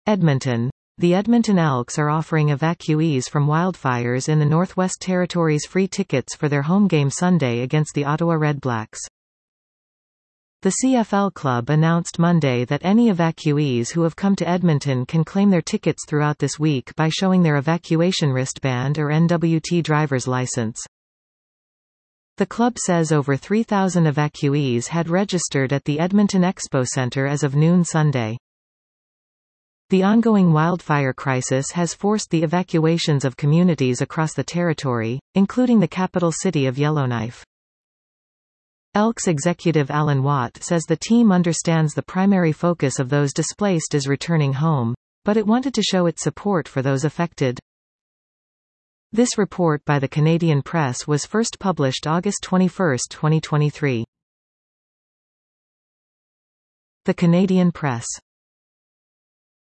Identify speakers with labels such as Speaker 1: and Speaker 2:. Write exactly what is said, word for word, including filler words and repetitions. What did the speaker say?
Speaker 1: Edmonton. The Edmonton Elks are offering evacuees from wildfires in the Northwest Territories free tickets for their home game Sunday against the Ottawa Redblacks. The C F L Club announced Monday that any evacuees who have come to Edmonton can claim their tickets throughout this week by showing their evacuation wristband or N W T driver's license. The club says over three thousand evacuees had registered at the Edmonton Expo Centre as of noon Sunday. The ongoing wildfire crisis has forced the evacuations of communities across the territory, including the capital city of Yellowknife. Elks executive Alan Watt says the team understands the primary focus of those displaced is returning home, but it wanted to show its support for those affected. This report by the Canadian Press was first published August twenty-first, twenty twenty-three. The Canadian Press.